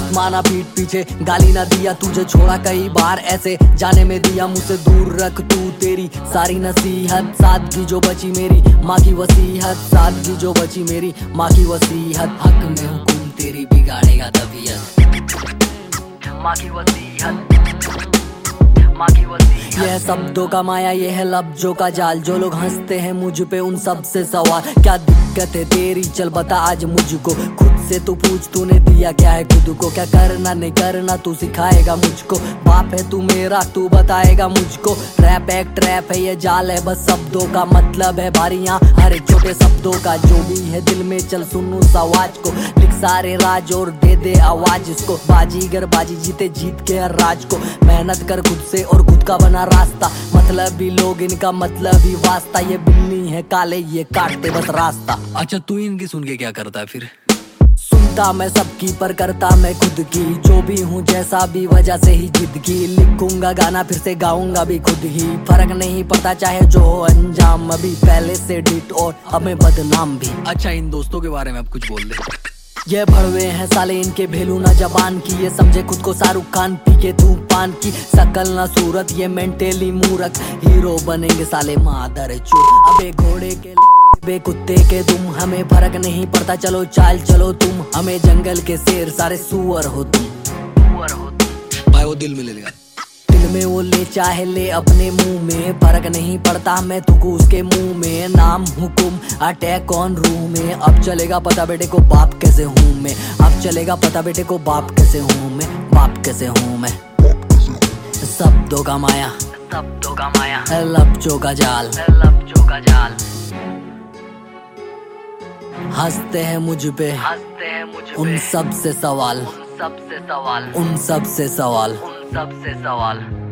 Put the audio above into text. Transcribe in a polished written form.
बात माना पीठ पीछे, गाली ना दिया तुझे, छोड़ा कई बार ऐसे, जाने में दिया मुझसे दूर रख तू, तेरी सारी नसीहत, सादगी जो बची मेरी माँ की वसीहत, सादगी जो बची मेरी माँ की वसीहत, हक में हुकुम तेरी बिगाड़ेगा तबीयत, माँ की वसीहत, माँ की वसीयत। यह शब्दों का माया, यह है लफ्जों का जाल, जो लोग हंसते हैं मुझ पे उन सब से सवाल, क्या दिक्कत है तेरी चल बता आज मुझको, खुद से तू पूछ तूने दिया क्या है खुद को, क्या करना नहीं करना तू सिखाएगा मुझको, बाप है तू मेरा तू बताएगा मुझको, रैप एक ट्रैप है ये जाल है बस शब्दों का, मतलब है भारियां हर एक छोटे शब्दों का, जो भी है दिल में चल सुन उस आवाज को, लिख सारे राज और दे दे आवाज इसको, बाजीगर बाजी जीते जीत के हर राज को, मेहनत कर खुद से और खुद का बना रास्ता, मतलब भी लोग इनका मतलब ही वास्ता, ये बिल्ली है काले ये काटते बस रास्ता। अच्छा तू इनकी सुन के क्या करता है फिर? सुनता मैं सबकी पर करता मैं खुद की, जो भी हूँ जैसा भी वजह से ही जिद की, लिखूंगा गाना फिर से गाऊंगा भी खुद ही, फर्क नहीं पड़ता चाहे जो हो अंजाम, अभी पहले से डिट और अब मैं बदनाम भी। अच्छा इन दोस्तों के बारे में अब कुछ बोल दे। ये भड़वे हैं साले इनके भेलू ना जबान की, ये समझे खुद को शाहरुख खान पी के धूमपान की, शकल ना सूरत ये मेंटली मूरख, हीरो बनेंगे साले मादर चोर, अबे घोड़े के बे कुत्ते के तुम, हमें फर्क नहीं पड़ता चलो चाल चलो तुम, हमें जंगल के शेर सारे सुअर हो तुम, सुअर हो तुम। भाई वो दिल में ले लेगा, दिल में वो ले चाहे ले अपने मुंह में, फर्क नहीं पड़ता मैं थूकू उसके मुंह में, नाम हुकुम अटैक ऑन रूम में, अब चलेगा पता बेटे को बाप कैसे हूँ मैं, अब चलेगा पता बेटे को बाप कैसे हूँ मैं, बाप कैसे हूँ मैं, शब्दों का माया, शब्दों का माया, लफ्जों का जाल, लफ्जों का जाल, हंसते हैं मुझ पे, हंसते हैं मुझ पे, उन सब से सवाल, उन सब से सवाल, उन सब से सवाल, उन सब से सवाल।